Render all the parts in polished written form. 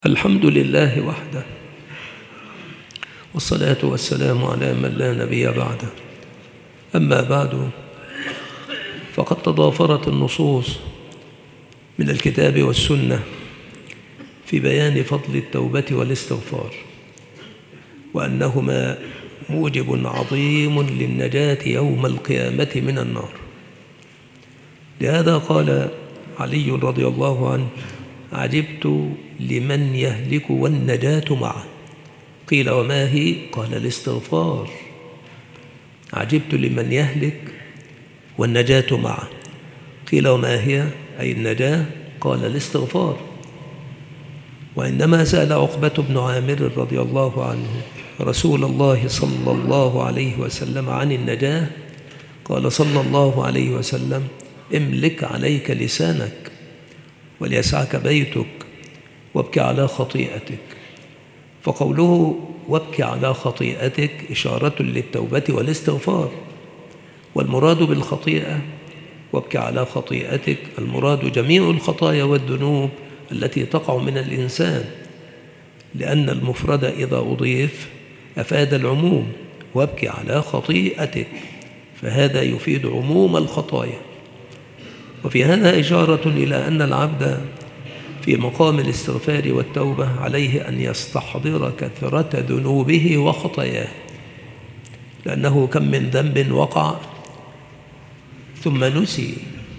الحمد لله وحده، والصلاة والسلام على من لا نبي بعده. أما بعد، فقد تضافرت النصوص من الكتاب والسنة في بيان فضل التوبة والاستغفار، وأنهما موجب عظيم للنجاة يوم القيامة من النار. لهذا قال علي رضي الله عنه: عجبت لمن يهلك والنجاة معه. قيل: وما هي؟ قال: الاستغفار. عجبت لمن يهلك والنجاة معه. قيل: وما هي؟ أي النجاة؟ قال: الاستغفار. وإنما سأل عقبة بن عامر رضي الله عنه رسول الله صلى الله عليه وسلم عن النجاة، قال صلى الله عليه وسلم: املك عليك لسانك وليسعك بيتك وابك على خطيئتك. فقوله وابك على خطيئتك إشارة للتوبة والاستغفار، والمراد بالخطيئة وابك على خطيئتك المراد جميع الخطايا والذنوب التي تقع من الإنسان، لأن المفرد إذا أضيف أفاد العموم، وابك على خطيئتك، فهذا يفيد عموم الخطايا. وفي هذا إشارة إلى أن العبد في مقام الاستغفار والتوبة عليه أن يستحضر كثرة ذنوبه وخطاياه، لأنه كم من ذنب وقع ثم نسي،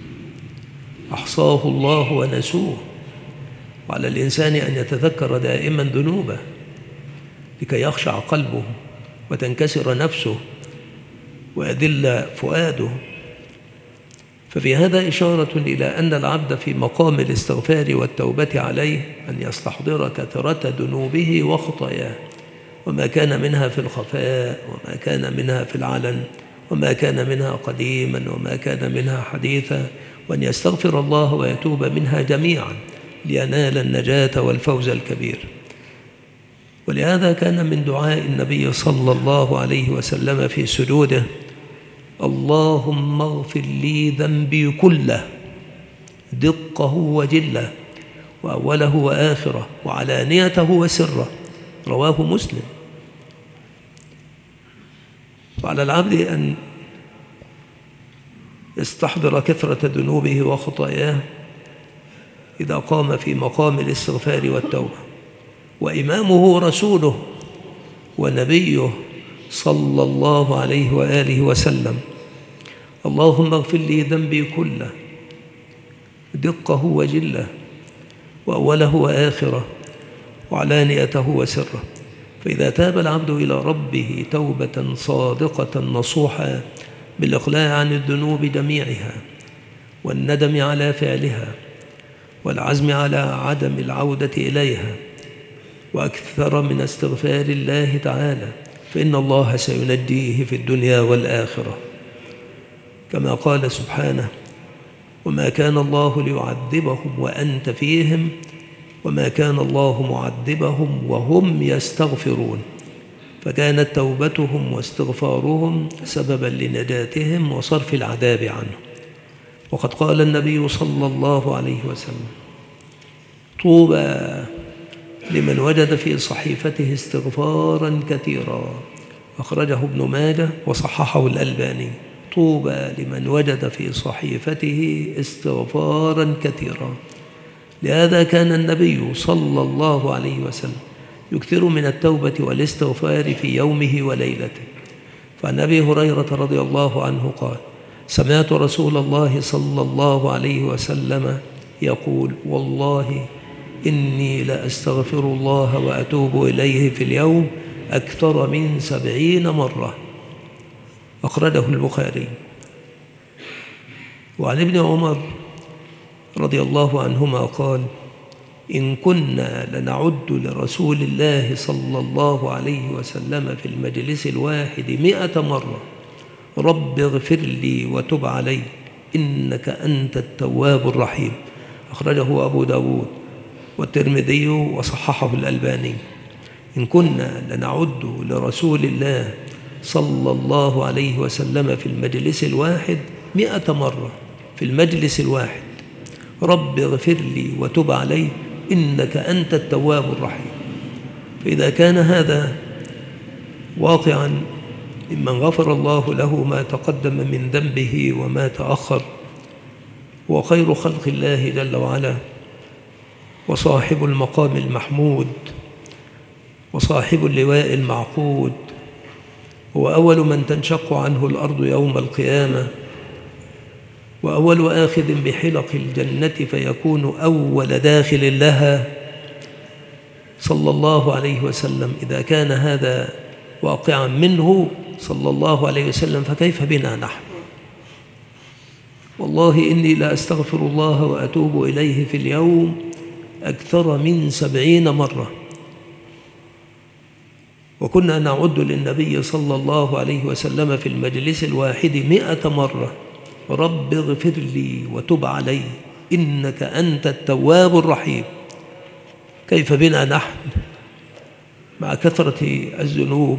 أحصاه الله ونسوه. وعلى الإنسان أن يتذكر دائما ذنوبه لكي يخشع قلبه وتنكسر نفسه ويذل فؤاده. ففي هذا إشارة إلى أن العبد في مقام الاستغفار والتوبة عليه أن يستحضر كثرة ذنوبه وخطاياه، وما كان منها في الخفاء وما كان منها في العلن، وما كان منها قديما وما كان منها حديثا، وأن يستغفر الله ويتوب منها جميعا لينال النجاة والفوز الكبير. ولهذا كان من دعاء النبي صلى الله عليه وسلم في سجوده: اللهم اغفر لي ذنبي كله دقه وجله وأوله وآخره وعلانيته وسره. رواه مسلم. وعلى العبد أن يستحضر كثرة ذنوبه وخطاياه إذا قام في مقام الاستغفار والتوبة، وإمامه رسوله ونبيه صلى الله عليه وآله وسلم: اللهم اغفر لي ذنبي كله دقه وجله وأوله وآخره وعلانيته وسره. فإذا تاب العبد إلى ربه توبة صادقة نصوحا بالإقلاع عن الذنوب جميعها والندم على فعلها والعزم على عدم العودة إليها، وأكثر من استغفار الله تعالى، فإن الله سينجيه في الدنيا والآخرة، كما قال سبحانه: وما كان الله ليعذبهم وأنت فيهم وما كان الله معذبهم وهم يستغفرون. فكانت توبتهم واستغفارهم سببا لنجاتهم وصرف العذاب عنهم. وقد قال النبي صلى الله عليه وسلم: طوبى لمن وجد في صحيفته استغفارا كثيرا. أخرجه ابن ماجه وصححه الألباني. طوبى لمن وجد في صحيفته استغفارا كثيرا. لهذا كان النبي صلى الله عليه وسلم يكثر من التوبة والاستغفار في يومه وليلته. فعن أبي هريرة رضي الله عنه قال: سمعت رسول الله صلى الله عليه وسلم يقول: والله إني لأستغفر الله وأتوب إليه في اليوم أكثر من 70 مرة. أخرجه البخاري. وعن ابن عمر رضي الله عنهما قال: إن كنا لنعد لرسول الله صلى الله عليه وسلم في المجلس الواحد 100 مرة: رب اغفر لي وتب علي إنك أنت التواب الرحيم. أخرجه أبو داود والترمذي وصححه الألباني. إن كنا لنعد لرسول الله صلى الله عليه وسلم في المجلس الواحد 100 مرة، في المجلس الواحد: رب اغفر لي وتب علي إنك أنت التواب الرحيم. فإذا كان هذا واقعا ممن غفر الله له ما تقدم من ذنبه وما تأخر، هو خير خلق الله جل وعلا، وصاحب المقام المحمود، وصاحب اللواء المعقود، هو أول من تنشق عنه الأرض يوم القيامة، وأول آخذ بحلق الجنة فيكون أول داخل لها صلى الله عليه وسلم. إذا كان هذا واقعا منه صلى الله عليه وسلم فكيف بنا نحن؟ والله إني لأستغفر الله وأتوب إليه في اليوم أكثر من 70 مرة، وكنا نعد للنبي صلى الله عليه وسلم في المجلس الواحد 100 مرة: رب اغفر لي وتب علي إنك أنت التواب الرحيم. كيف بنا نحن مع كثرة الذنوب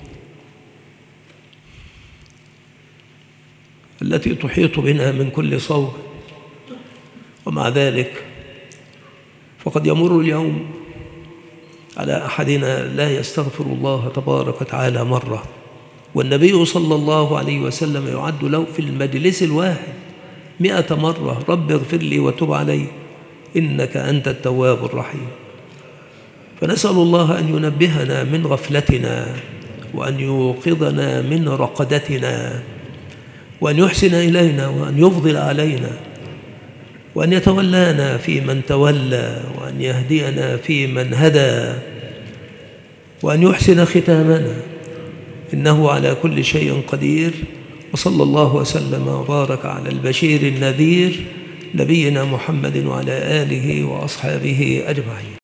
التي تحيط بنا من كل صوب؟ ومع ذلك فقد يمر اليوم على أحدنا لا يستغفر الله تبارك وتعالى مرة، والنبي صلى الله عليه وسلم يعد له في المجلس الواحد 100 مرة: رب اغفر لي وتب علي إنك أنت التواب الرحيم. فنسأل الله أن ينبهنا من غفلتنا، وأن يوقظنا من رقدتنا، وأن يحسن إلينا، وأن يفضل علينا، وأن يتولانا في من تولى، وأن يهدينا في من هدى، وأن يحسن ختامنا، إنه على كل شيء قدير. وصلى الله وسلم وبارك على البشير النذير نبينا محمد وعلى آله وأصحابه أجمعين.